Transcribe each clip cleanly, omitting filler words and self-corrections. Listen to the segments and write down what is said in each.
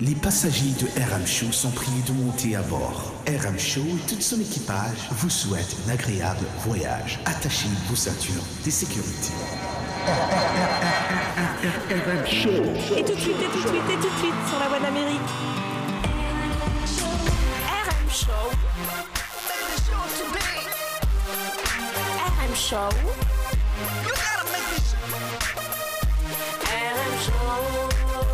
Les passagers de RM Show sont priés de monter à bord. RM Show et tout son équipage vous souhaitent un agréable voyage. Attachez vos ceintures de sécurité. RM Show. Et tout de suite, sur la voie d'Amérique. RM Show. RM Show. RM Show.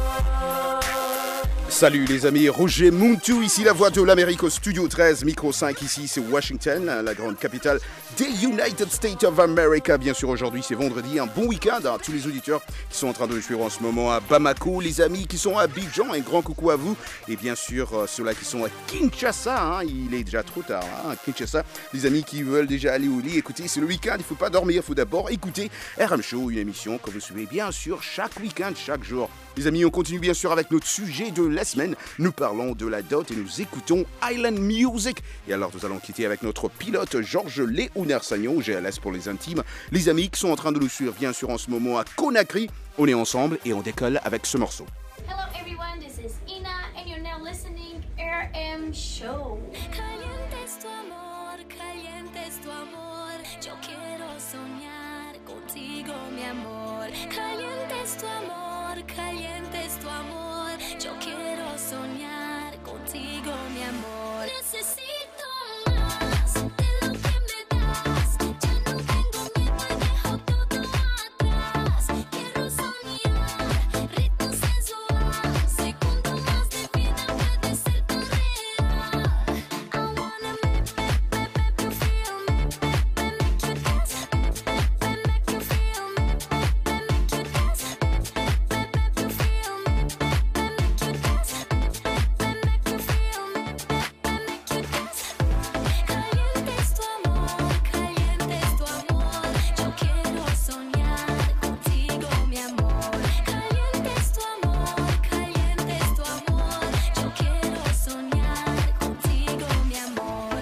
Salut les amis, Roger Muntu, ici la voix de l'Amérique au studio 13, micro 5, ici c'est Washington, la grande capitale des United States of America. Bien sûr aujourd'hui c'est vendredi, un bon week-end à tous les auditeurs qui sont en train de nous suivre en ce moment à Bamako, les amis qui sont à Abidjan, un grand coucou à vous. Et bien sûr ceux-là qui sont à Kinshasa, il est déjà trop tard à Kinshasa, les amis qui veulent déjà aller au lit. Écoutez, c'est le week-end, il ne faut pas dormir, il faut d'abord écouter RM Show, une émission que vous suivez bien sûr chaque week-end, chaque jour. Les amis, on continue bien sûr avec notre sujet de la semaine. Nous parlons de la dot et nous écoutons Island Music. Et alors, nous allons quitter avec notre pilote Georges Léonard Sagnon, GLS pour les intimes. Les amis qui sont en train de nous suivre bien sûr en ce moment à Conakry. On est ensemble et on décolle avec ce morceau. Hello everyone, this is Ina and you're now listening RM Show. Caliente es tu amor, caliente es tu amor. Yo quiero soñar contigo, mi amor. Caliente es tu amor, caliente es tu amor. Yo quiero soñar contigo, mi amor. Necesito más de lo que me das. Ya no tengo miedo y dejo todo atrás. Quiero soñar, ritmo sensual. Segundo más de vida puede ser tan real. I wanna make you feel me, make you dance, make you feel me, make you dance, make you feel me, make you dance, make you feel me, make you dance. Caliente es tu amor, caliente es tu amor. Yo quiero soñar contigo, mi amor. Caliente es tu amor, caliente es tu amor. Yo quiero soñar contigo, mi amor.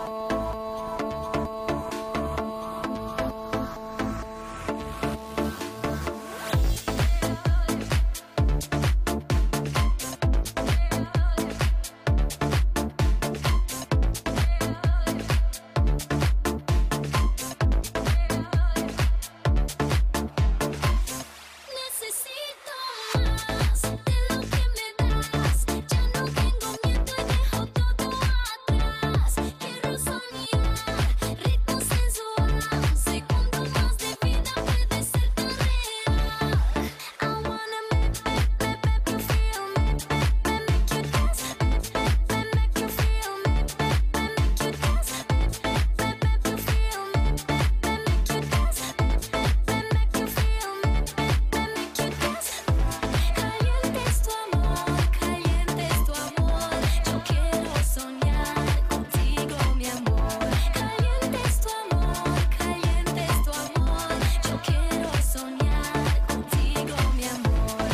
Necesito más de lo que me das. Ya no tengo miedo y dejo todo atrás. Quiero soñar, ritmo sensual. Segundo más de vida puede ser tan real. I wanna make you feel me, make you dance, make you feel me, make you dance, make you feel me, make you dance, make you feel me, make you dance. Caliente es tu amor, caliente es tu amor. Yo quiero soñar contigo, mi amor. Caliente es tu amor, caliente es tu amor. Yo quiero soñar contigo, mi amor.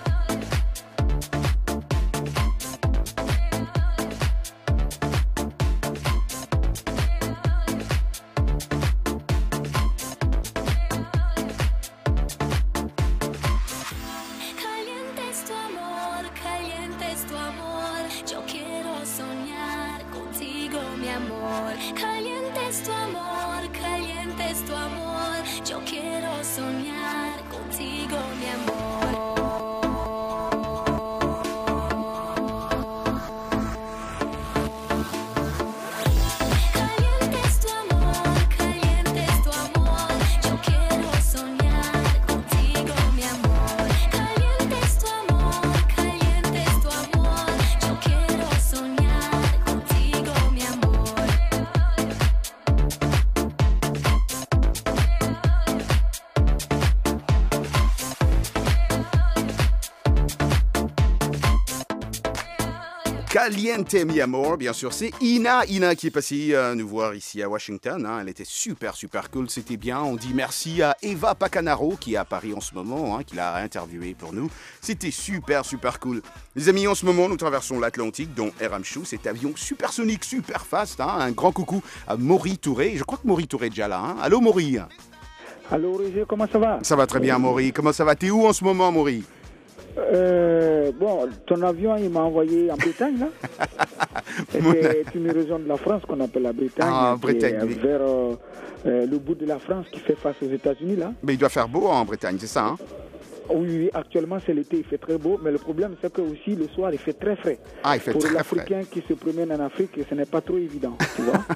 Caliente es tu amor, caliente es tu amor. Yo quiero soñar contigo, mi amor. Caliente es tu amor, caliente es tu amor. Yo quiero soñar contigo, mi amor. Caliente es tu amor, caliente es tu amor. Yo quiero soñar contigo, mi amor. Caliente es tu amor, caliente es tu amor. Yo quiero soñar contigo, mi amor. Caliente mi amor, bien sûr, c'est Ina qui est passée nous voir ici à Washington. Elle était super cool, c'était bien. On dit merci à Eva Pacanaro qui est à Paris en ce moment, qui l'a interviewé pour nous. C'était super cool. Les amis, en ce moment, nous traversons l'Atlantique, dont RM Show, cet avion supersonique, super fast. Un grand coucou à Maury Touré. Je crois que Maury Touré est déjà là. Allô Maury. Allô Roger, comment ça va? Ça va très bien Maury. Comment ça va? T'es où en ce moment Maury? Bon, ton avion, il m'a envoyé en Bretagne, là. C'est une région de la France qu'on appelle la Bretagne. Ah, Bretagne, oui. Vers le bout de la France qui fait face aux États-Unis, là. Mais il doit faire beau en Bretagne, c'est ça, hein? Oui, oui, actuellement c'est l'été, il fait très beau, mais le problème c'est que aussi le soir il fait très frais. Ah, il fait Pour très l'Africain qui se promène en Afrique, ce n'est pas trop évident, tu vois.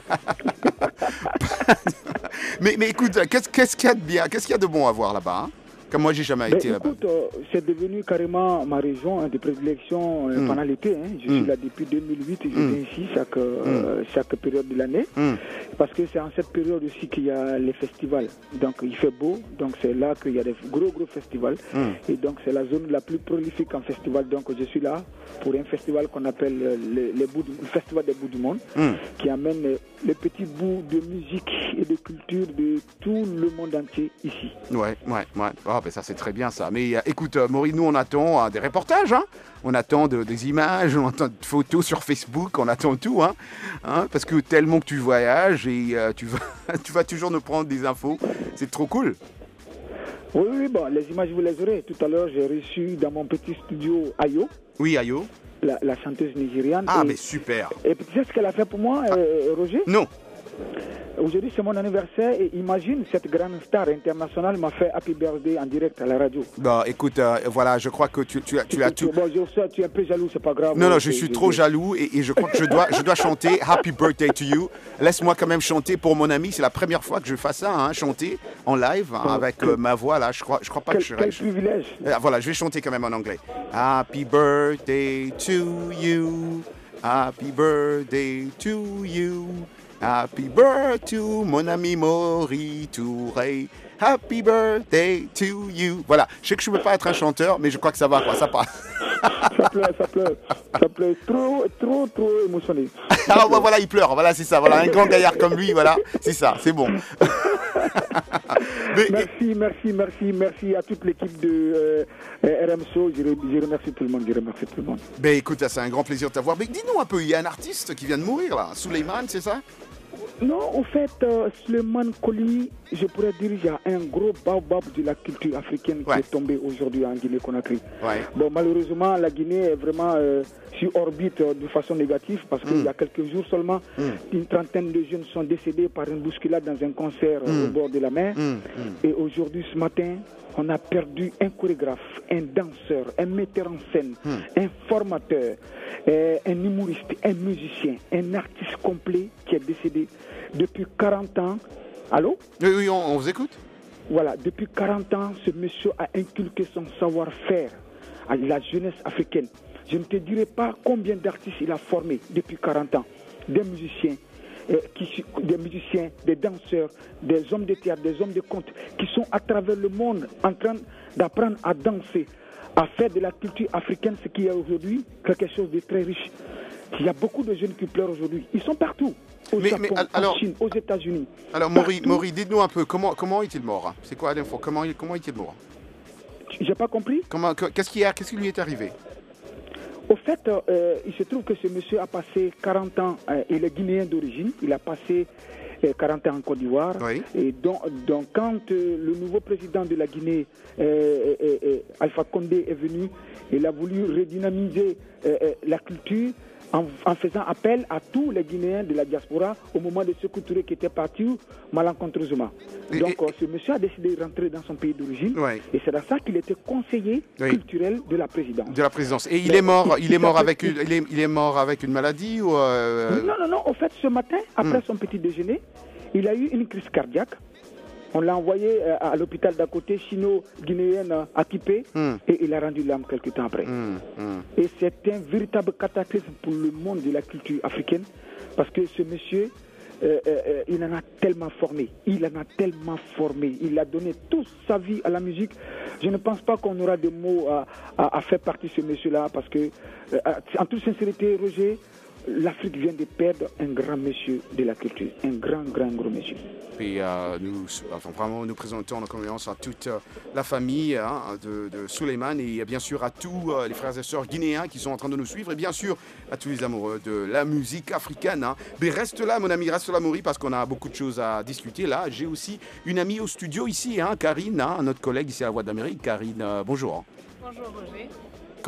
mais écoute, qu'est-ce qu'il y a de bien, qu'est-ce qu'il y a de bon à voir là-bas, hein? Comme moi, j'ai jamais été là-bas. Écoute, c'est devenu carrément ma région de prédilection pendant l'été. Je suis là depuis 2008 et je viens ici chaque période de l'année. Parce que c'est en cette période aussi qu'il y a les festivals. Donc il fait beau, donc c'est là qu'il y a des gros festivals. Et donc c'est la zone la plus prolifique en festival. Donc je suis là pour un festival qu'on appelle le Festival des Bouts du Monde, qui amène les petits bouts de musique et de culture de tout le monde entier ici. Ouais. Oh, ben ça c'est très bien ça. Mais écoute, Maury, nous on attend des reportages, hein. On attend des images, on attend des photos sur Facebook, on attend tout, hein, parce que tellement que tu voyages et tu vas toujours nous prendre des infos. C'est trop cool. Oui, bon, les images vous les aurez. Tout à l'heure, j'ai reçu dans mon petit studio Ayo. Oui, Ayo. La chanteuse nigériane. Ah, mais super. Et tu sais ce qu'elle a fait pour moi, Roger? Non. Aujourd'hui, c'est mon anniversaire et imagine, cette grande star internationale m'a fait Happy Birthday en direct à la radio. Bon, écoute, voilà, je crois que tu as tout. Bon, je sais, tu es un peu jaloux, c'est pas grave. Non, je suis trop jaloux et je crois que je dois chanter Happy Birthday to you. Laisse-moi quand même chanter pour mon ami. C'est la première fois que je fais ça, hein, chanter en live avec ma voix là. Je crois pas que je serai. Quel privilège. Voilà, je vais chanter quand même en anglais. Happy Birthday to you. Happy Birthday to you. Happy birthday to mon ami Maury Touré. Happy birthday to you. Voilà, je sais que je ne peux pas être un chanteur, mais je crois que ça va, quoi, ça passe. Ça pleure. Trop émotionné. Ah, bah, voilà, il pleure, voilà, c'est ça, voilà, un grand gaillard comme lui, voilà, c'est ça, c'est bon. Merci à toute l'équipe de RM Show. Je remercie tout le monde. Ben écoute, c'est un grand plaisir de t'avoir. Mais dis-nous un peu, il y a un artiste qui vient de mourir là, Souleymane, c'est ça? Non, en fait, Souleymane Coly, je pourrais dire qu'il y a un gros baobab de la culture africaine qui est tombé aujourd'hui en Guinée-Conakry. Ouais. Bon, malheureusement, la Guinée est vraiment sur orbite de façon négative parce qu'il y a quelques jours seulement, une trentaine de jeunes sont décédés par une bousculade dans un concert au bord de la mer. Et aujourd'hui, ce matin, on a perdu un chorégraphe, un danseur, un metteur en scène, un formateur, un humoriste, un musicien, un artiste complet qui est décédé depuis 40 ans. Allô? Oui, on vous écoute. Voilà, depuis 40 ans, ce monsieur a inculqué son savoir-faire à la jeunesse africaine. Je ne te dirai pas combien d'artistes il a formé depuis 40 ans. Des musiciens, des danseurs, des hommes de théâtre, des hommes de conte, qui sont à travers le monde en train d'apprendre à danser, à faire de la culture africaine ce qui est aujourd'hui quelque chose de très riche. Il y a beaucoup de jeunes qui pleurent aujourd'hui. Ils sont partout. Au Japon, en Chine, aux États-Unis. Alors, Maury, dites-nous un peu, comment est-il mort? C'est quoi l'info? Comment est-il mort? J'ai pas compris. Qu'est-ce qui lui est arrivé? Au fait, il se trouve que ce monsieur a passé 40 ans, il est guinéen d'origine, il a passé 40 ans en Côte d'Ivoire. Oui. Et donc quand le nouveau président de la Guinée, Alpha Condé, est venu, il a voulu redynamiser la culture en faisant appel à tous les Guinéens de la diaspora au moment de Sékou Touré qui était parti malencontreusement. Donc ce monsieur a décidé de rentrer dans son pays d'origine et c'est dans ça qu'il était conseiller culturel de la présidence. De la présidence. Et il est mort avec une maladie ou Non. En fait, ce matin, après son petit déjeuner, il a eu une crise cardiaque. On l'a envoyé à l'hôpital d'à côté, chino-guinéenne à Kipé, et il a rendu l'âme quelques temps après. Et c'est un véritable cataclysme pour le monde de la culture africaine, parce que ce monsieur, il en a tellement formé. Il a donné toute sa vie à la musique. Je ne pense pas qu'on aura des mots à faire partie de ce monsieur-là, parce que, en toute sincérité, Roger, l'Afrique vient de perdre un grand monsieur de la culture, un grand gros monsieur. Et nous présentons nos condoléances à toute la famille de Souleymane et bien sûr à tous les frères et sœurs guinéens qui sont en train de nous suivre et bien sûr à tous les amoureux de la musique africaine. Mais reste là mon ami, reste là Maury parce qu'on a beaucoup de choses à discuter là. J'ai aussi une amie au studio ici, Karine, notre collègue ici à la Voix d'Amérique. Karine, bonjour. Bonjour Roger.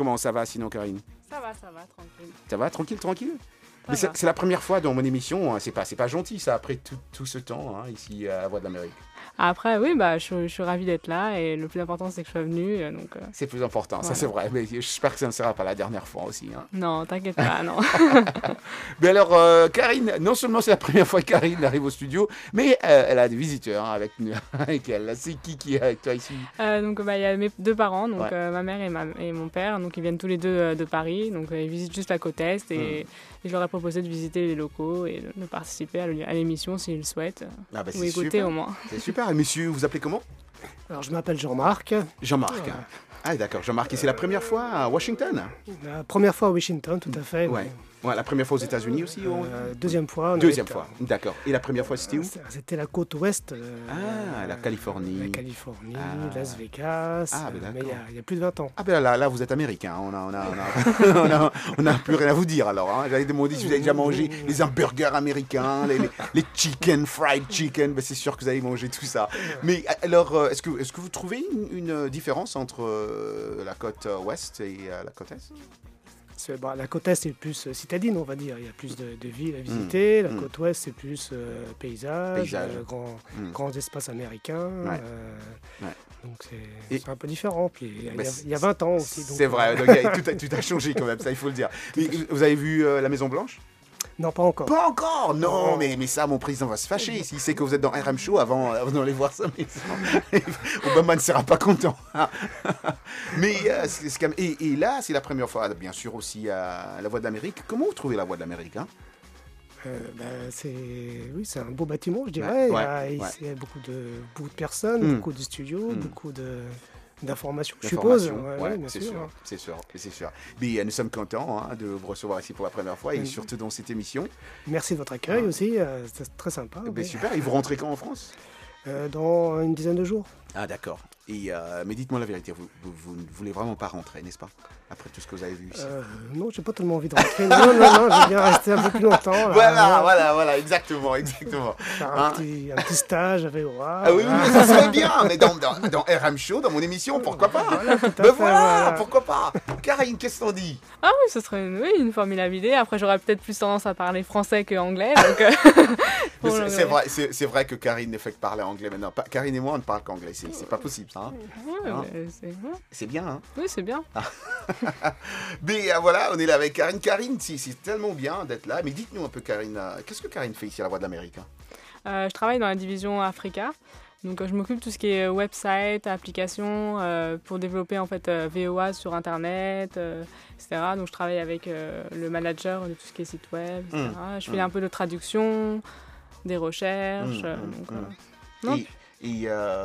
comment ça va sinon, Karine? Ça va, tranquille. Ça va, tranquille? Mais va. c'est la première fois dans mon émission, hein. C'est pas gentil ça, après tout ce temps, hein, ici à la Voix de l'Amérique. Après, oui, je suis ravie d'être là et le plus important, c'est que je sois venue. Donc, C'est plus important, ça voilà. c'est vrai, mais j'espère que ça ne sera pas la dernière fois aussi. Hein. Non, t'inquiète pas, non. Mais alors, Karine, non seulement c'est la première fois que Karine arrive au studio, mais elle a des visiteurs hein, avec elle. C'est qui est avec toi ici? Donc, il y a mes deux parents, donc Ouais. ma mère et mon père. Donc, ils viennent tous les deux de Paris. Donc, ils visitent juste la côte Est et je leur ai proposé de visiter les locaux et de participer à l'émission s'ils le souhaitent. Ah bah, Ou c'est écouter super. au moins. C'est super. Et monsieur, vous appelez comment? Alors, je m'appelle Jean-Marc. Jean-Marc. Ouais. Ah d'accord, Jean-Marc. Et c'est la première fois à Washington? La première fois à Washington, tout à fait. Ouais. Ouais, la première fois aux États-Unis aussi? Deuxième fois. Deuxième fois, d'accord. Et la première fois, c'était où? C'était la côte ouest. La Californie. La Californie, Ah. Las Vegas. Ah, ben mais d'accord. il y a plus de 20 ans. Ah ben là vous êtes américain, on a plus rien à vous dire alors. Hein. J'allais demander si vous avez déjà mangé les hamburgers américains, les chicken, fried chicken, ben c'est sûr que vous avez mangé tout ça. Mais alors, est-ce que vous trouvez une différence entre la côte ouest et la côte est? La côte est, c'est plus citadine, on va dire. Il y a plus de villes à visiter. La Mm. côte ouest, c'est plus paysage, grands espaces américains. Ouais. Ouais. Donc Et- c'est un peu différent. Puis Ben, il y a 20 ans aussi. donc, C'est vrai, donc, tout a changé quand même, ça il faut le dire. Mais vous avez vu la Maison Blanche? Non, pas encore. Pas encore, non, Non. mais ça, mon président va se fâcher s'il sait que vous êtes dans RM Show avant d'aller voir sa maison. Obama ne sera pas content. Mais et là, c'est la première fois, bien sûr, aussi à la Voix de l'Amérique. Comment vous trouvez la Voix de l'Amérique hein? C'est un beau bâtiment, je dirais. Ouais, Il y a, ouais. il y a beaucoup de personnes, Mm. beaucoup de studios, Mm. beaucoup d'informations, je suppose. L'information, Ouais, bien c'est sûr. sûr, c'est sûr. Mais nous sommes contents hein, de vous recevoir ici pour la première fois et Mm. surtout dans cette émission. Merci de votre accueil aussi, c'est très sympa. Ben, oui. super, et vous rentrez quand en France? Dans une dizaine de jours. Ah d'accord. Mais dites-moi la vérité, vous ne voulez vraiment pas rentrer, n'est-ce pas? Après tout ce que vous avez vu ici. Non, j'ai pas tellement envie de rentrer. non, je vais bien rester un peu plus longtemps. là. Voilà, exactement. Faire Hein? un petit stage avec Aura. Ah oui, ça serait bien, mais dans RM Show, dans mon émission, pourquoi pas? Voilà, tout à Ben fait, voilà, pourquoi pas? Karine, qu'est-ce qu'on dit? Ah oui, ce serait une formidable idée. Après, j'aurais peut-être plus tendance à parler français que anglais. Donc, Mais pour c'est le- c'est vrai que Karine ne fait que parler anglais maintenant. Karine et moi, on ne parle qu'anglais, c'est pas possible ça. Hein? Ouais, Hein? mais ouais. C'est bien, hein? Oui, c'est bien. Mais voilà, on est là avec Karine. Karine, c'est tellement bien d'être là. Mais dites-nous un peu, Karine, qu'est-ce que Karine fait ici à la Voix de l'Amérique hein? Je travaille dans la division Africa. Donc, je m'occupe de tout ce qui est website, application, pour développer en fait VOA sur Internet, etc. Donc, je travaille avec le manager de tout ce qui est site web, etc. Je fais un peu de traduction, des recherches. Non. Et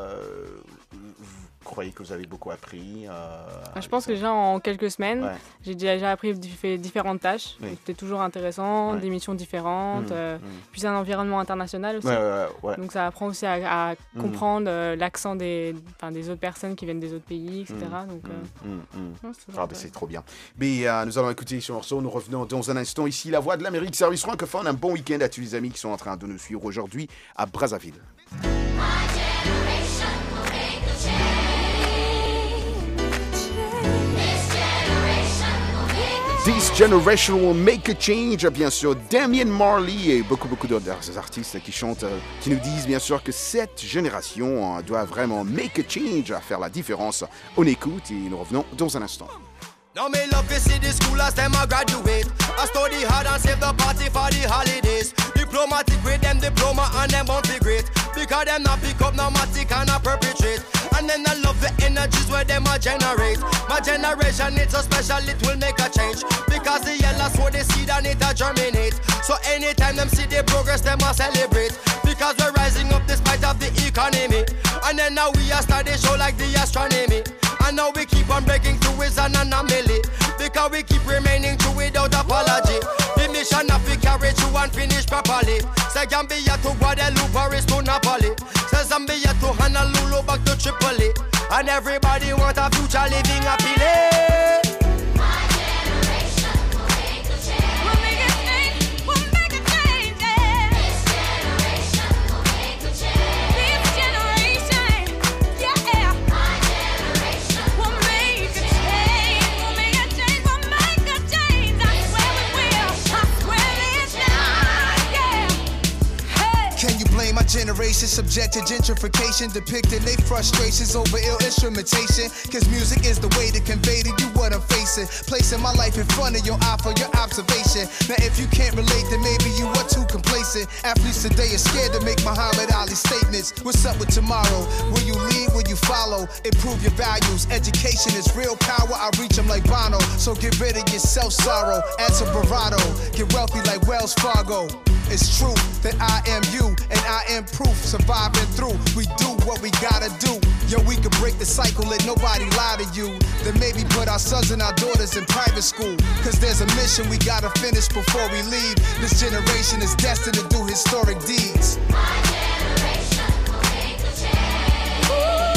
vous croyez que vous avez beaucoup appris Je pense que déjà en quelques semaines, Ouais. j'ai déjà appris fait différentes tâches. Oui. Donc, c'était toujours intéressant, Ouais. des missions différentes. Puis c'est un environnement international aussi. Ouais. Donc ça apprend aussi à comprendre l'accent des autres personnes qui viennent des autres pays, etc. Donc, ouais, c'est toujours Ah ben c'est trop bien. Mais nous allons écouter ce morceau. Nous revenons dans un instant ici. La Voix de l'Amérique, service francophone. Un bon week-end à tous les amis qui sont en train de nous suivre aujourd'hui à Brazzaville. This Generation Will Make a Change, bien sûr, Damian Marley et beaucoup d'autres artistes qui chantent, qui nous disent bien sûr que cette génération doit vraiment make a change, à faire la différence. On écoute et nous revenons dans un instant. Now me love to see the school as them a graduate. I study hard and save the party for the holidays. Diplomatic with them diploma and them won't be great. Because them not pick up no matic and not perpetrate. And then I love the energies where them a generate. My generation it's so special it will make a change. Because the yellow sow the seed and it a germinate. So anytime them see the progress them a celebrate. Because we're rising up despite of the economy. And then now we a start the show like the astronomy. And now we keep on breaking through is an anomaly. Because we keep remaining true without apology. The mission of we carry through and finish properly. Say Gambia to Guadeloupe, Paris to Napoli. Say Zambia to Honolulu, back to Tripoli. And everybody want a future living happily. Yeah. generation subject to gentrification, depicting their frustrations over ill instrumentation. Cause music is the way to convey to you what I'm facing. Placing my life in front of your eye for your observation. Now if you can't relate, then maybe you are too complacent. Athletes today are scared to make Muhammad Ali statements. What's up with tomorrow? Will you lead? Will you follow? Improve your values. Education is real power. I reach them like Bono. So get rid of your self-sorrow. Add some bravado. Get wealthy like Wells Fargo. It's true that I am you and I am proof. Surviving through, we do what we gotta do. Yo, we can break the cycle, let nobody lie to you. Then maybe put our sons and our daughters in private school. Cause there's a mission we gotta finish before we leave. This generation is destined to do historic deeds. My generation will make a change.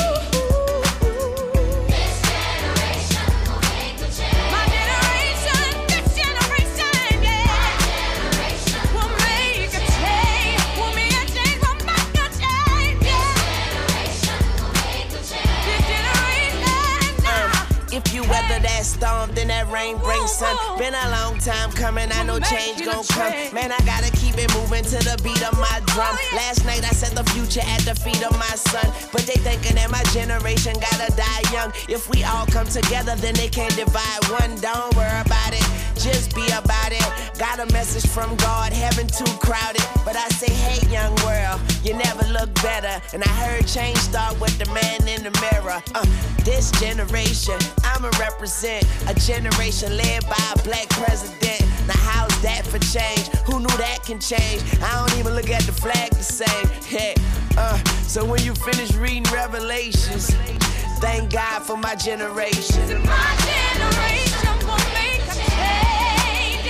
This generation will make a change. My generation, this generation, yeah. My generation will make a change. Will make a change, will make a change, yeah. This generation will make a change. This generation, If you weather that storm, then that rain brings sun. Been a long time coming, I know change gon' come. Man, I gotta keep it moving to the beat of my drum. Last night I set the future at the feet of my son. But they thinking that my generation gotta die young. If we all come together, then they can't divide one. Don't worry about it, just be about it. Got a message from God, heaven too crowded. But I say, hey young world, you never look better. And I heard change start with the man in the mirror. This generation, I'ma represent a generation led by a black president. Now how's that for change? Who knew that can change? I don't even look at the flag the same. Hey, so when you finish reading Revelations, thank God for my generation. my generation will make a change.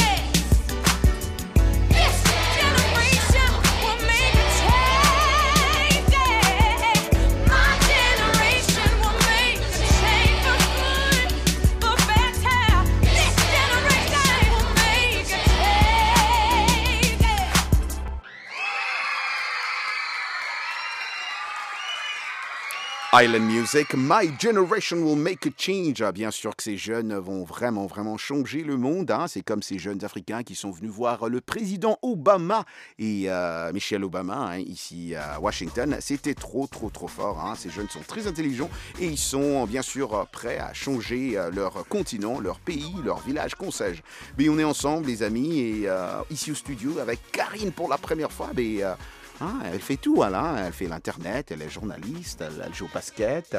This generation will make a change. My generation will make a change for good, for better. This generation will make a change. Island Music, My Generation Will Make a Change. Ah, bien sûr que ces jeunes vont vraiment changer le monde. Hein. C'est comme ces jeunes Africains qui sont venus voir le président Obama et Michelle Obama hein, ici à Washington. C'était trop fort. Hein. Ces jeunes sont très intelligents et ils sont bien sûr prêts à changer leur continent, leur pays, leur village, qu'on sais-je. Mais on est ensemble les amis et ici au studio avec Karine pour la première fois. Mais, elle fait tout, elle fait l'internet, elle est journaliste, elle joue au basket.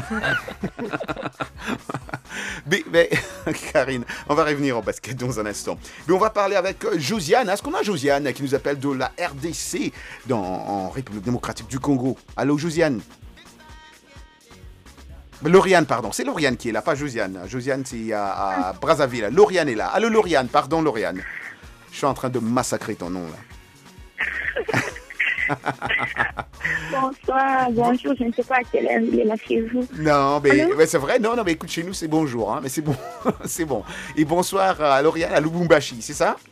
Mais Karine, on va revenir au basket dans un instant. Mais on va parler avec Josiane. Est-ce qu'on a Josiane qui nous appelle de la RDC en République démocratique du Congo? Allô Josiane? Lauriane, pardon, c'est Lauriane qui est là, pas Josiane. Josiane, c'est à Brazzaville. Lauriane est là. Allô Lauriane, pardon Lauriane. Je suis en train de massacrer ton nom là. Bonsoir, bonjour, je ne sais pas à quelle heure il est là chez vous. Non, mais c'est vrai, non, mais écoute, chez nous c'est bonjour, hein, mais c'est bon, c'est bon. Et bonsoir à Lauriane, à Lubumbashi, c'est ça?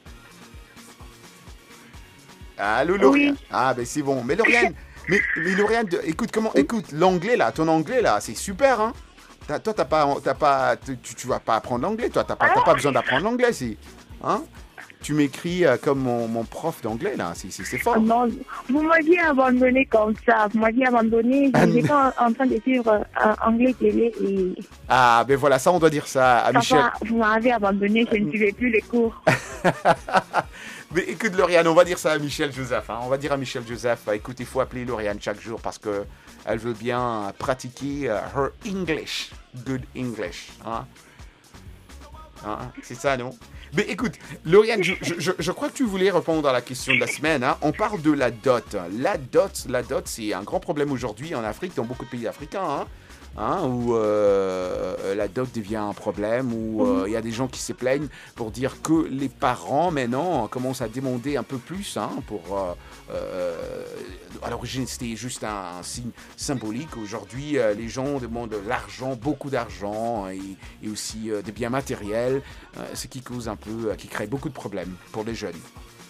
Allô Lauriane? Oui. Ah, ben c'est bon. Mais Lauriane, mais Lauriane, écoute, écoute, l'anglais là, ton anglais là, c'est super, hein? Toi, tu vas pas apprendre l'anglais, toi, t'as pas besoin d'apprendre l'anglais, c'est, hein? Tu m'écris comme mon prof d'anglais, là. C'est fort. Non, vous m'aviez abandonné comme ça. Vous m'aviez abandonné. J'étais en train de suivre anglais télé. Et... Ah, ben voilà, ça, on doit dire ça à Michel. Vous m'avez abandonné, je ne suivais plus les cours. Mais écoute, Lauriane, on va dire ça à Michel Joseph. Hein. On va dire à Michel Joseph, écoute, il faut appeler Lauriane chaque jour parce qu'elle veut bien pratiquer her English. Good English. Hein? C'est ça, non? Mais écoute, Lauriane, je crois que tu voulais répondre à la question de la semaine. Hein. On parle de la dot. La dot, c'est un grand problème aujourd'hui en Afrique, dans beaucoup de pays africains, où la dot devient un problème, où il y a des gens qui se plaignent pour dire que les parents, maintenant, commencent à demander un peu plus à l'origine, c'était juste un signe symbolique. Aujourd'hui, les gens demandent de l'argent, beaucoup d'argent et aussi des biens matériels, ce qui cause qui crée beaucoup de problèmes pour les jeunes.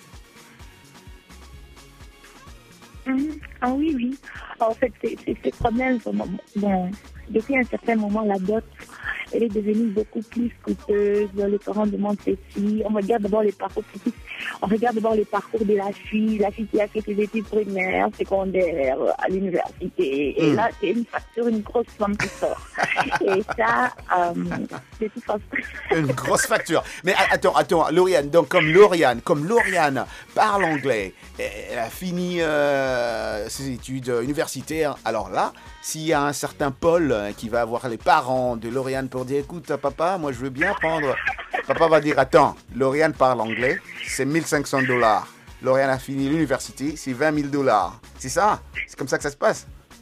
Ah oui. En fait, ces problèmes, depuis un certain moment, la dot, elle est devenue beaucoup plus coûteuse. Les parents demandent ceci. On regarde d'abord les parcours physiques. on regarde d'abord le parcours de la fille qui a fait ses études primaires, secondaires, à l'université. Et là, c'est une facture, une grosse somme qui sort. Et ça, c'est tout façon. Une grosse facture. Mais attends, Lauriane, donc comme Lauriane parle anglais, elle a fini ses études universitaires, alors là, s'il y a un certain Paul qui va voir les parents de Lauriane pour dire, écoute, papa, moi je veux bien prendre... Papa va dire, attends, Lauriane parle anglais, c'est $1,500. Lauriane a fini l'université, c'est $20,000. C'est ça? C'est comme ça que ça se passe?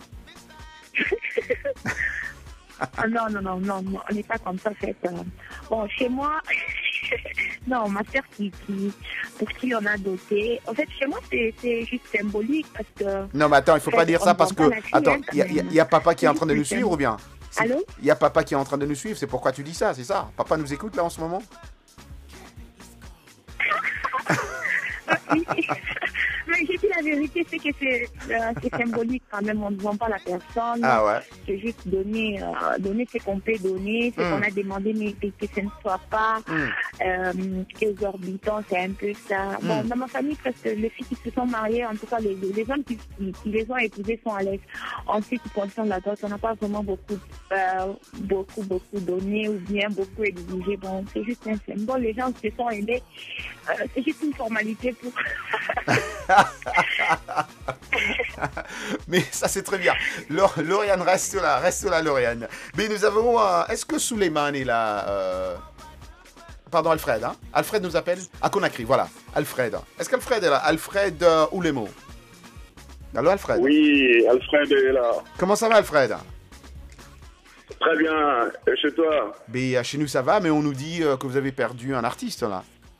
Ah non, on n'est pas comme ça, en fait. Bon, chez moi, non, ma sœur pour qui on a doté. En fait, chez moi, c'est juste symbolique parce que... Non, mais attends, il ne faut pas dire ça parce que... Attends, il y a papa qui est en train de nous suivre ou bien? Allô? Il y a papa qui est en train de nous suivre, c'est pourquoi tu dis ça, c'est ça? Papa nous écoute là en ce moment? Mais j'ai dit la vérité, c'est que c'est symbolique quand même. On ne vend pas la personne. Ah ouais. C'est juste donner ce qu'on peut donner, ce qu'on a demandé, mais que ce ne soit pas exorbitant. C'est un peu ça. Bon, dans ma famille, presque les filles qui se sont mariées, en tout cas les hommes qui les ont épousées sont à l'aise. En ce qui concerne la dot, on n'a pas vraiment beaucoup donné ou bien beaucoup exigé. Bon, c'est juste un symbole. Les gens se sont aimés. C'est juste une formalité pour... Mais ça c'est très bien. Lauriane, reste là Lauriane. Mais nous avons... est-ce que Souleymane est là Pardon, Alfred. Hein? Alfred nous appelle à Conakry, voilà. Alfred. Est-ce qu'Alfred est là? Alfred Oulemo. Allô Alfred? Oui, Alfred est là. Comment ça va Alfred? Très bien. Et chez toi? Mais chez nous ça va, mais on nous dit que vous avez perdu un artiste là.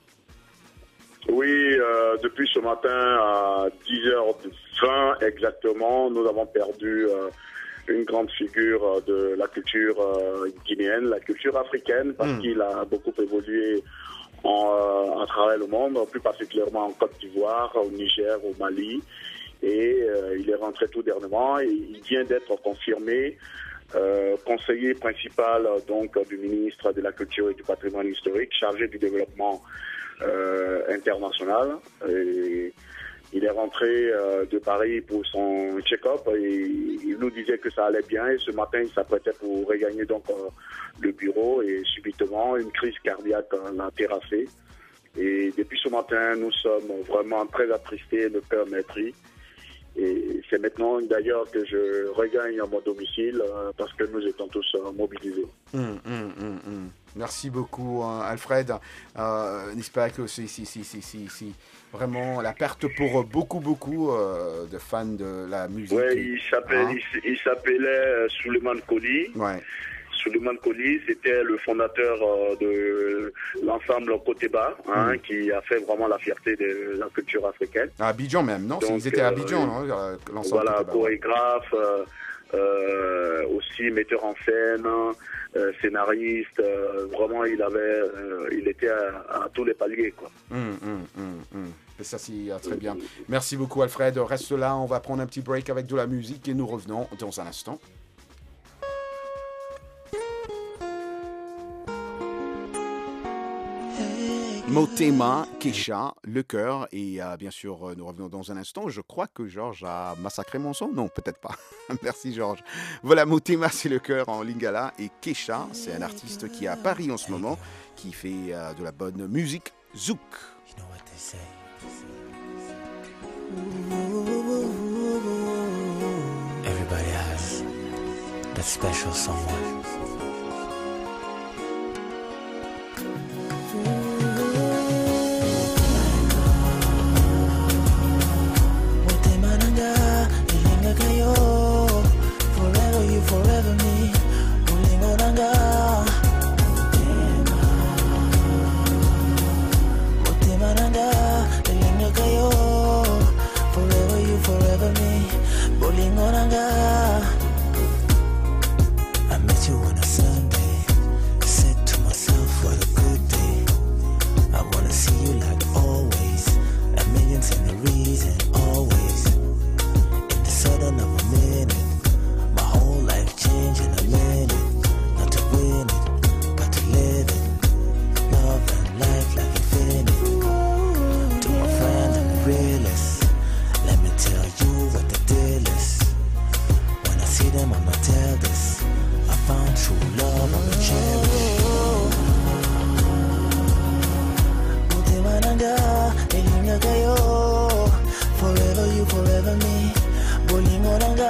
Oui, depuis ce matin à 10h20 exactement, nous avons perdu une grande figure de la culture guinéenne, la culture africaine, parce qu'il a beaucoup évolué à travers le monde, plus particulièrement en Côte d'Ivoire, au Niger, au Mali. Et il est rentré tout dernièrement et il vient d'être confirmé conseiller principal donc du ministre de la Culture et du Patrimoine historique, chargé du développement international. Et il est rentré de Paris pour son check-up et il nous disait que ça allait bien. Et ce matin, il s'apprêtait pour regagner donc le bureau et subitement, une crise cardiaque l'a terrassé. Et depuis ce matin, nous sommes vraiment très attristés, le cœur meurtri. Et c'est maintenant d'ailleurs que je regagne mon domicile parce que nous étions tous mobilisés. Merci beaucoup Alfred. N'est-ce pas que c'est vraiment la perte pour beaucoup de fans de la musique. Oui, il s'appelait Souleymane Koli. Ouais. Souleymane Koli, c'était le fondateur de l'ensemble Koteba, qui a fait vraiment la fierté de la culture africaine. À Abidjan même, non? Donc, ils étaient à Abidjan, non? L'ensemble voilà, Koteba, chorégraphe, aussi metteur en scène, scénariste. Vraiment, il était à tous les paliers, quoi. Ça, c'est très bien. Merci beaucoup, Alfred. Reste là, on va prendre un petit break avec de la musique et nous revenons dans un instant. Motema, Kesha, Le Cœur, et bien sûr, nous revenons dans un instant. Je crois que Georges a massacré mon son. Non, peut-être pas. Merci Georges. Voilà, Motema, c'est Le Cœur en lingala, et Kesha, c'est un artiste qui est à Paris en ce moment, qui fait de la bonne musique zouk. Everybody has that special someone. Forever you, forever me. Ulingoranga. Motemananga, elingakayo. Forever you, forever me. Ulingoranga. I met you in a forever me. Bolingo nanga.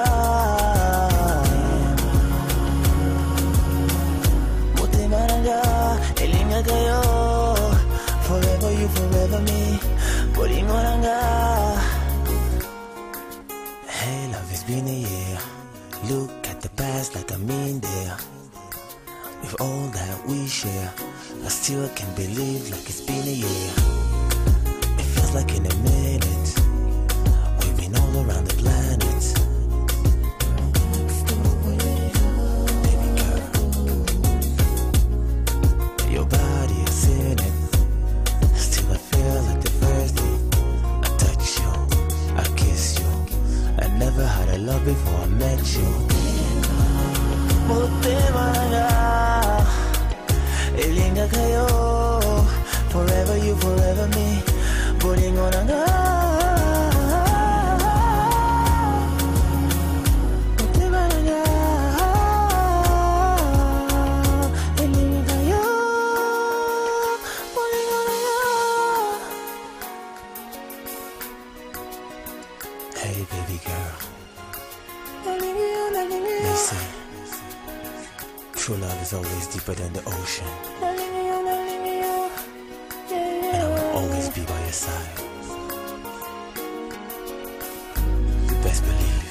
Motema nanga. Elinga kayo. Forever you, forever me. Bolingo nanga. Hey, love, it's been a year. Look at the past like I'm in there. With all that we share, I still can't believe like it's been a year. It feels like in a minute. We've been all around the planet. Baby girl, your body is in it. Still I feel like the first day I touch you, I kiss you. I never had a love before I met you. Elinga kayo, forever you, forever me. Bolingo nanga. Motema nanga. Elinga kayo, bolingo nanga. Hey baby girl, they say true love is always deeper than the ocean. And I will always be by your side. You best believe.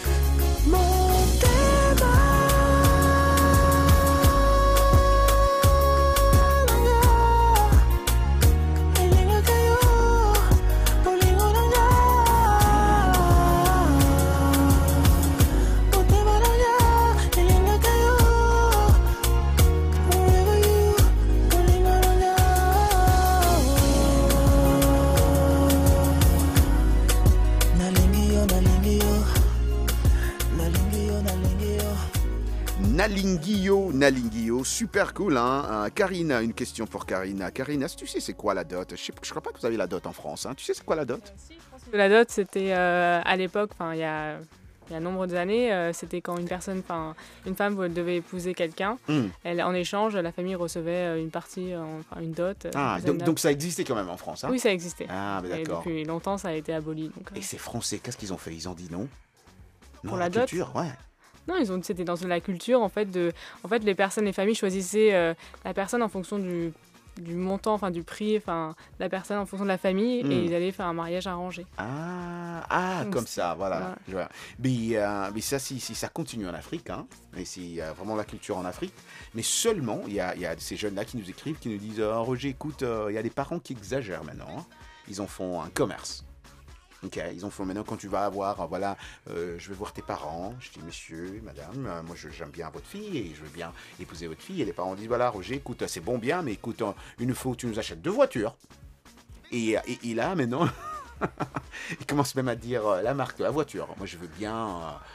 Nalingio, super cool, hein. Karina, une question pour Karina. Karina, tu sais c'est quoi la dot? Je crois pas que vous avez la dot en France, hein. Tu sais c'est quoi la dot? La dot, c'était à l'époque, il y a nombre d'années, c'était quand une femme devait épouser quelqu'un. En échange, la famille recevait une partie, une dot. Donc ça existait quand même en France, hein? Oui, ça existait. Ah, mais d'accord. Et depuis longtemps, ça a été aboli. Donc, Et ces Français, qu'est-ce qu'ils ont fait? Ils ont dit non? Pour la dot, culture, ouais. Non, c'était dans la culture en fait les familles choisissaient la personne en fonction du montant, du prix, la personne en fonction de la famille et ils allaient faire un mariage arrangé. Donc, comme ça, voilà. Ouais. Mais ça, si ça continue en Afrique, hein, et c'est vraiment la culture en Afrique, mais seulement, il y a ces jeunes-là qui nous écrivent, qui nous disent Roger, écoute, il y a des parents qui exagèrent maintenant. Hein. Ils en font un commerce. Okay, ils en font maintenant quand tu vas avoir, je vais voir tes parents, je dis monsieur, madame, moi j'aime bien votre fille et je veux bien épouser votre fille. Et les parents disent voilà Roger, écoute, c'est bon bien, mais écoute, une fois tu nous achètes 2 voitures. Et là maintenant, ils commencent même à dire la marque de la voiture. Moi je veux bien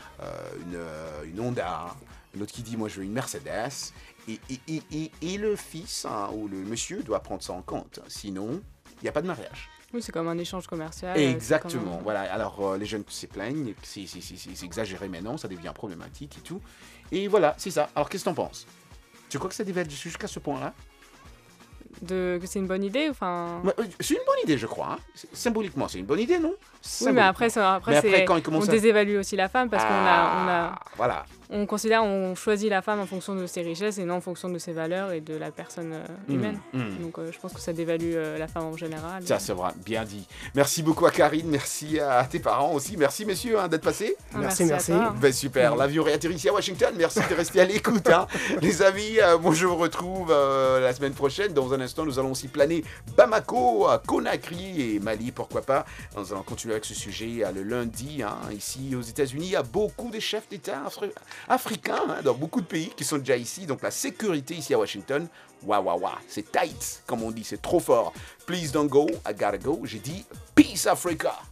une Honda, une autre qui dit moi je veux une Mercedes. Et le fils ou le monsieur doit prendre ça en compte, sinon il n'y a pas de mariage. Oui, c'est comme un échange commercial. Exactement, voilà. Alors, les jeunes se plaignent, c'est exagéré maintenant, ça devient problématique et tout. Et voilà, c'est ça. Alors, qu'est-ce que t'en penses? Tu crois que ça devait être jusqu'à ce point-là? Que c'est une bonne idée C'est une bonne idée, je crois. Hein. Symboliquement, c'est une bonne idée, non? Oui, mais après on désévalue aussi la femme parce voilà. On choisit la femme en fonction de ses richesses et non en fonction de ses valeurs et de la personne humaine. Donc je pense que ça dévalue la femme en général. Ça, c'est vrai, bien dit. Merci beaucoup à Karine, merci à tes parents aussi. Merci messieurs d'être passés. Merci. Super, l'avion réatterrit ici à Washington. Merci de rester à l'écoute. Hein. Les amis, moi je vous retrouve la semaine prochaine. Dans un instant, nous allons aussi planer Bamako, Conakry et Mali, pourquoi pas. Nous allons continuer avec ce sujet le lundi. Hein. Ici aux États-Unis, il y a beaucoup de chefs d'État africains dans beaucoup de pays qui sont déjà ici. Donc la sécurité ici à Washington, c'est tight, comme on dit, c'est trop fort. Please don't go, I gotta go. J'ai dit peace Africa.